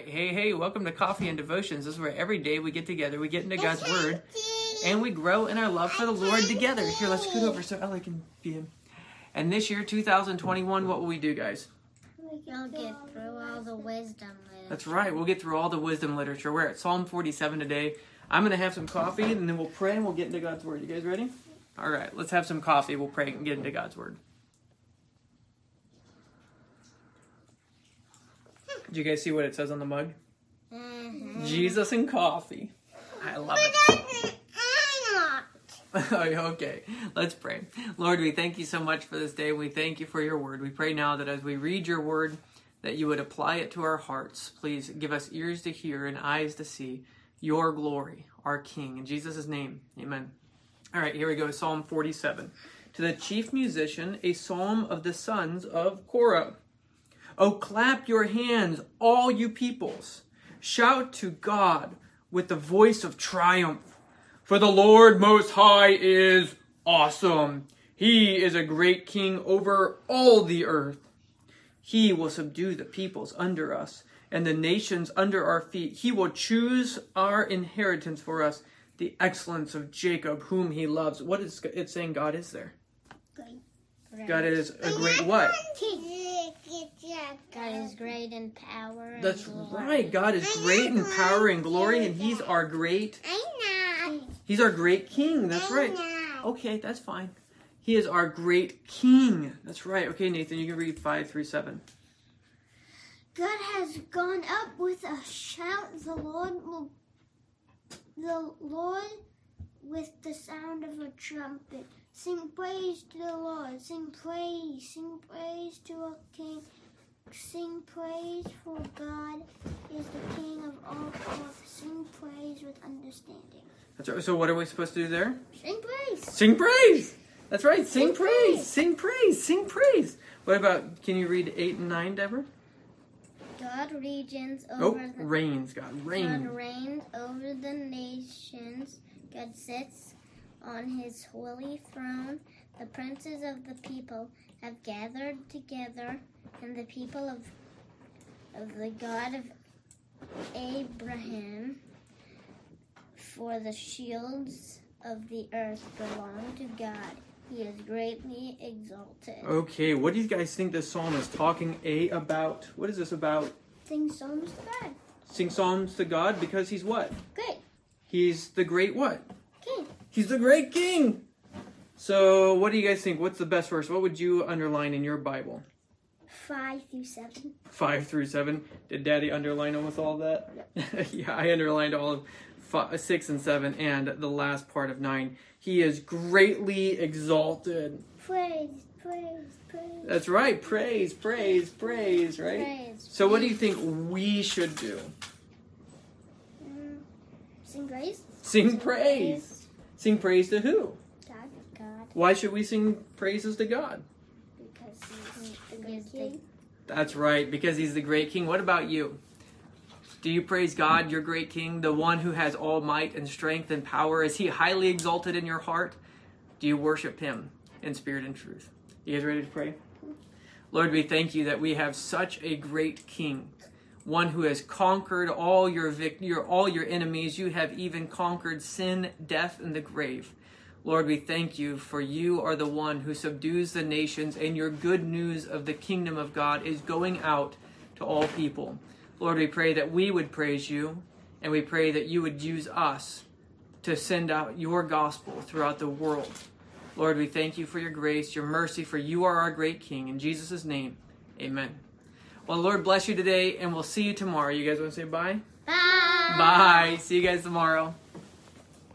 right. Hey, welcome to Coffee and Devotions. This is where every day we get together, we get into God's Word, and we grow in our love for the Lord together. Here, let's scoot over so Ellie can be in. And this year, 2021, what will we do, guys? We'll get through all the wisdom literature. That's right. We'll get through all the wisdom literature. We're at Psalm 47 today. I'm going to have some coffee, and then we'll pray, and we'll get into God's Word. You guys ready? All right, let's have some coffee. We'll pray and get into God's Word. Did you guys see what it says on the mug? Mm-hmm. Jesus and coffee. I love it. Okay, let's pray. Lord, we thank you so much for this day. We thank you for your word. We pray now that as we read your word, that you would apply it to our hearts. Please give us ears to hear and eyes to see your glory, our King. In Jesus' name, amen. All right, here we go. Psalm 47. To the chief musician, a psalm of the sons of Korah. Oh, clap your hands, all you peoples. Shout to God with the voice of triumph. For the Lord Most High is awesome. He is a great king over all the earth. He will subdue the peoples under us and the nations under our feet. He will choose our inheritance for us, the excellence of Jacob, whom he loves. What is it saying God is there? God is a great what? God is great in power and That's glory. right. God is great in power and glory, and he's our great... He's our great king. That's right. Okay, that's fine. He is our great king. That's right. Okay, Nathan, you can read 5-7. God has gone up with a shout. The Lord with the sound of a trumpet. Sing praise to the Lord. Sing praise to our King. Sing praise for God is the King of all earth. Sing praise with understanding. That's right. So what are we supposed to do there? Sing praise. Sing praise. That's right. Sing praise. Sing praise. Sing praise. What about, can you read 8 and 9, Deborah? God reigns over reigns. God reigns. God reigns over the nations. God sits on his holy throne. The princes of the people have gathered together, and the people of the God of Abraham, for the shields of the earth belong to God. He is greatly exalted. Okay, what do you guys think this psalm is talking about? What is this about? Sing psalms to God. Sing psalms to God because he's what? Great. He's the great what? King. He's the great king. So what do you guys think? What's the best verse? What would you underline in your Bible? 5-7. 5-7. Did Daddy underline almost all of that? Yeah, I underlined all of 6 and 7 and the last part of 9. He is greatly exalted. Praise. That's right. Praise, right? Praise. So what do you think we should do? Sing praise. Sing praise. Sing praise to who? God. Why should we sing praises to God? Because he's the great king. That's right, because he's the great king. What about you? Do you praise God, your great king, the one who has all might and strength and power? Is he highly exalted in your heart? Do you worship him in spirit and truth? You guys ready to pray? Lord, we thank you that we have such a great king, one who has conquered all your enemies. You have even conquered sin, death, and the grave. Lord, we thank you for you are the one who subdues the nations, and your good news of the kingdom of God is going out to all people. Lord, we pray that we would praise you, and we pray that you would use us to send out your gospel throughout the world. Lord, we thank you for your grace, your mercy, for you are our great King. In Jesus' name, amen. Well, Lord bless you today, and we'll see you tomorrow. You guys want to say bye? Bye. Bye. See you guys tomorrow.